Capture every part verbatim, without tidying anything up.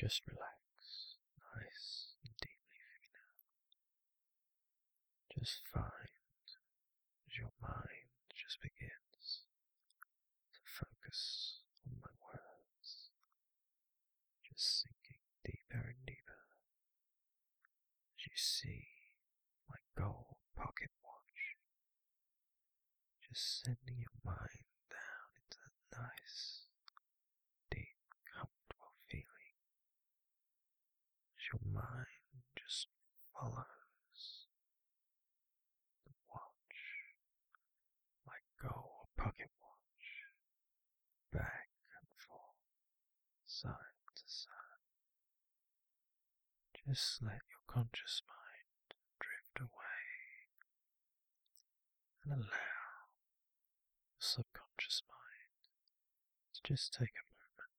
Just relax nice and deeply for me now. Just find as your mind just begins to focus on my words, just sinking deeper and deeper as you see my gold pocket watch, just sending your mind down into that nice, deep, comfortable feeling as your mind just follows the watch, my gold pocket watch, back and forth, side to side. Just let your conscious mind drift away and allow the subconscious mind to just take a moment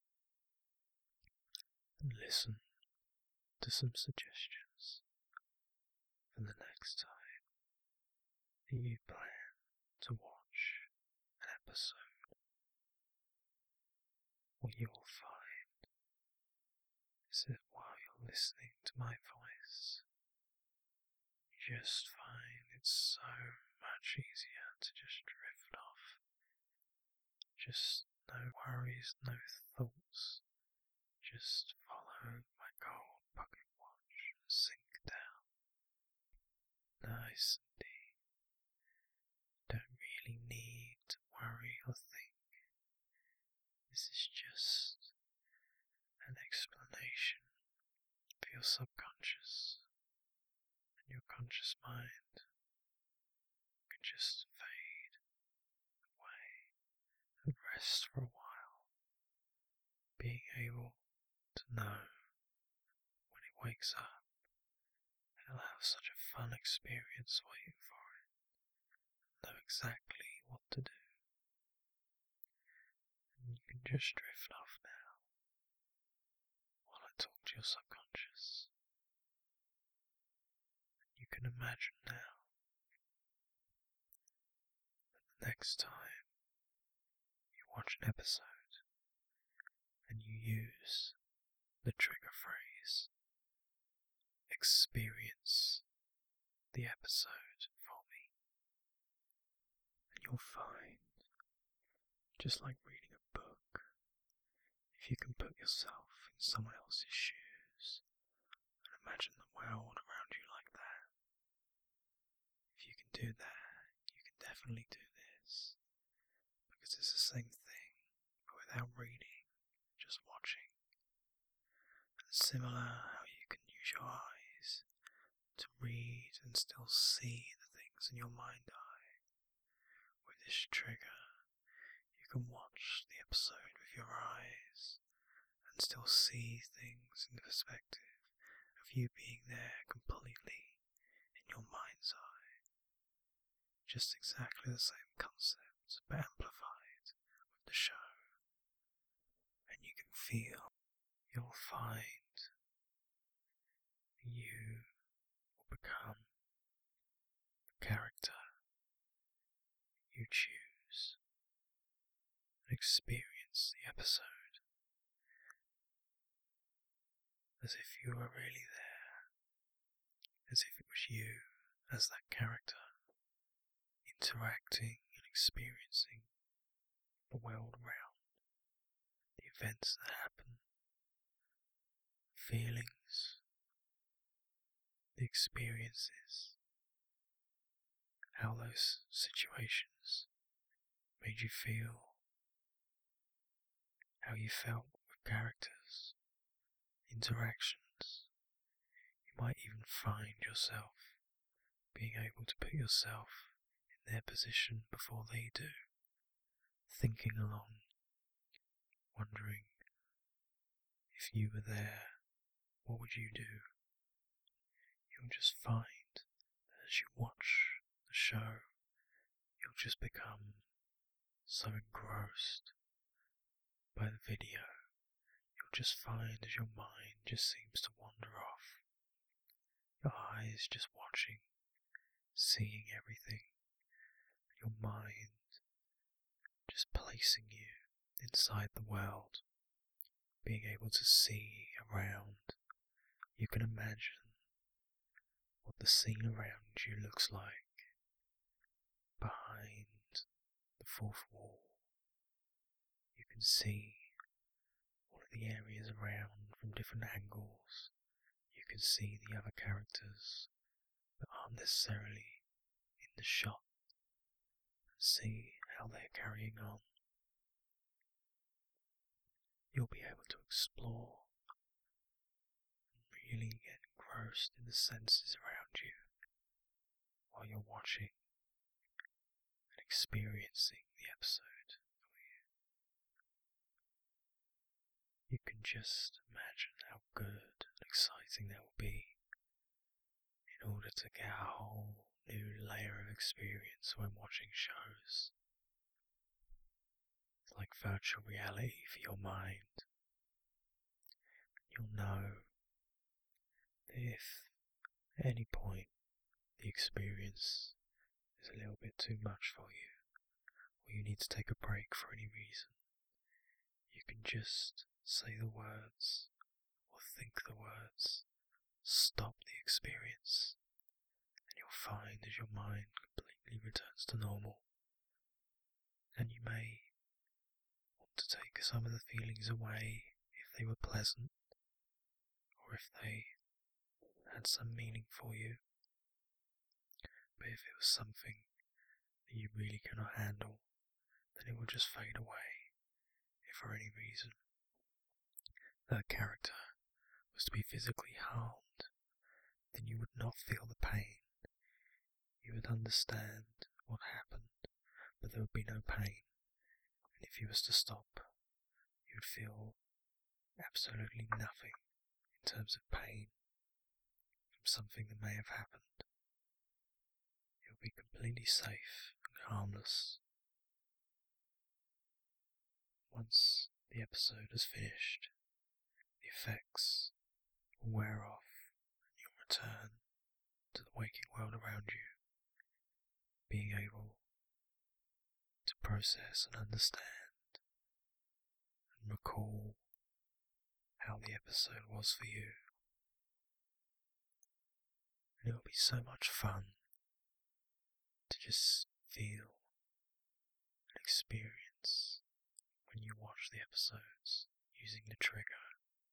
and listen to some suggestions for the next time that you plan to watch an episode. What you'll find is that while you're listening to my voice, you just find it's so much easier to just drift off. Just no worries, no thoughts. Just follow my gold pocket watch and sink down. Nice and deep. Don't really need to worry or think. This is just an explanation for your subconscious, and your conscious mind can just fade away and rest for a while, being able to know when it wakes up it'll have such a fun experience waiting for it, know exactly what to do. And you can just drift off now while I talk to your subconscious. You can imagine now that the next time you watch an episode and you use the trigger phrase, experience the episode for me, and you'll find, just like reading a book, if you can put yourself in someone else's shoes and imagine the world around you like that, if you can do that, you can definitely do this, because it's the same thing, but without reading, just watching. And similar how you can use your eyes to read and still see the things in your mind eye. With this trigger, you can watch the episode with your eyes and still see things in the perspective of you being there completely in your mind's eye. Just exactly the same concept, but amplified with the show. And you can feel, you'll find you will become the character you choose and experience the episode as if you were really there, as if it was you as that character, interacting and experiencing the world around, the events that happen, feelings, the experiences, how those situations made you feel, how you felt with characters, interactions. You might even find yourself being able to put yourself in their position before they do, thinking along, wondering if you were there, what would you do? You'll just find that as you watch the show, you'll just become so engrossed by the video, you'll just find as your mind just seems to wander off, your eyes just watching, seeing everything, your mind just placing you inside the world, being able to see around. You can imagine what the scene around you looks like behind the fourth wall. You can see all of the areas around from different angles. You can see the other characters that aren't necessarily in the shot and see how they're carrying on. You'll be able to explore and really get engrossed in the senses around you while you're watching and experiencing the episode for you. You can just imagine how good and exciting that will be in order to get a whole new layer of experience when watching shows. It's like virtual reality for your mind. You'll know that if at any point the experience is a little bit too much for you, or you need to take a break for any reason, you can just say the words or think the words, stop the experience, and you'll find as your mind completely returns to normal. And you may want to take some of the feelings away if they were pleasant, or if they had some meaning for you. But if it was something that you really cannot handle, then it will just fade away. If for any reason that character was to be physically harmed, then you would not feel the pain. You would understand what happened, but there would be no pain. And if he was to stop, you would feel absolutely nothing in terms of pain from something that may have happened. It would be completely safe and harmless. Once the episode is finished, the effects will wear off and you'll return to the waking world around you, being able to process and understand and recall how the episode was for you. And it'll be so much fun to just feel and experience when you watch the episodes using the trigger.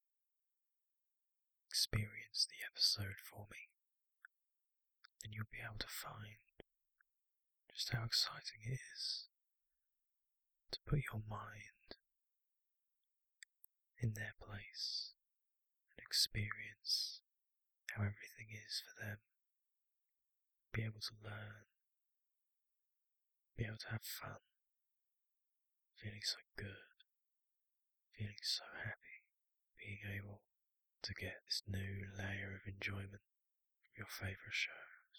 Experience the episode for me, then you'll be able to find just how exciting it is to put your mind in their place and experience how everything is for them. Be able to learn, be able to have fun, feeling so good, feeling so happy, being able to get this new layer of enjoyment from your favourite shows.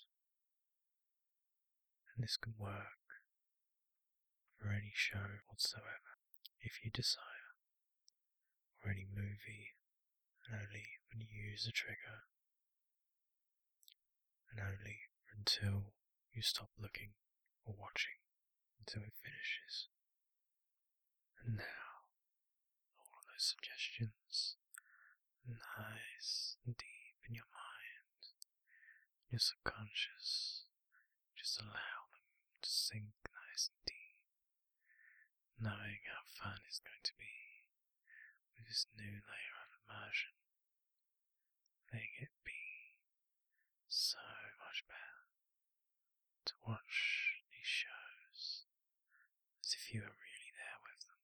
And this can work for any show whatsoever, if you desire, or any movie, and only when you use the trigger, and only until you stop looking or watching until it finishes. And now, all of those suggestions, nice and deep in your mind, your subconscious, just allow them to sink nice and deep, knowing how fun it's going to be with this new layer of immersion, letting it be so much better to watch these shows as if you were really there with them.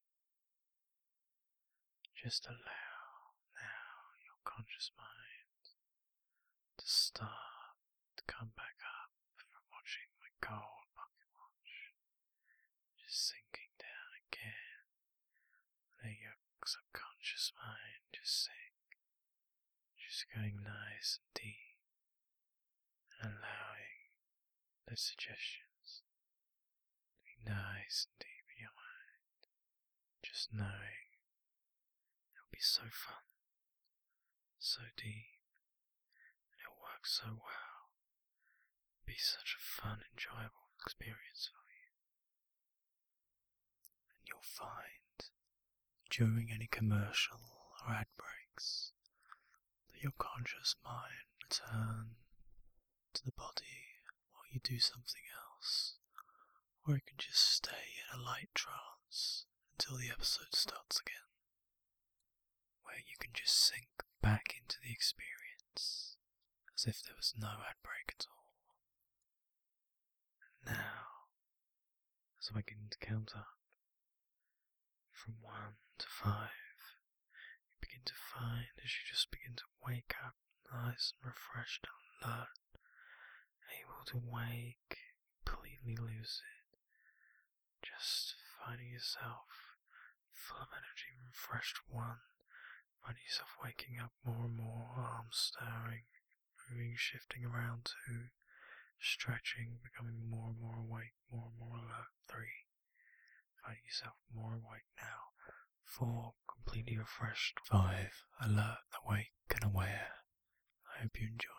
Just allow now your conscious mind to start to come back up from watching my cold pocket watch, just sinking down again. Let your subconscious mind just sink, just going nice and deep, and allowing those suggestions to be nice and deep in your mind, just knowing it'll be so fun, so deep, and it'll work so well, be such a fun, enjoyable experience for you. And you'll find during any commercial or ad breaks, that your conscious mind return to the body while you do something else, or it can just stay in a light trance until the episode starts again, where you can just sink back into the experience as if there was no ad break at all. And now, as I begin to count up from one to five, you begin to find as you just begin to wake up nice and refreshed and alert, able to wake, completely lucid, just finding yourself full of energy, refreshed one, finding yourself waking up more and more, arms stirring, moving, shifting around two, stretching, becoming more and more awake, more and more alert, three, finding yourself more awake now, four, completely refreshed, five, alert, awake and aware. I hope you enjoyed.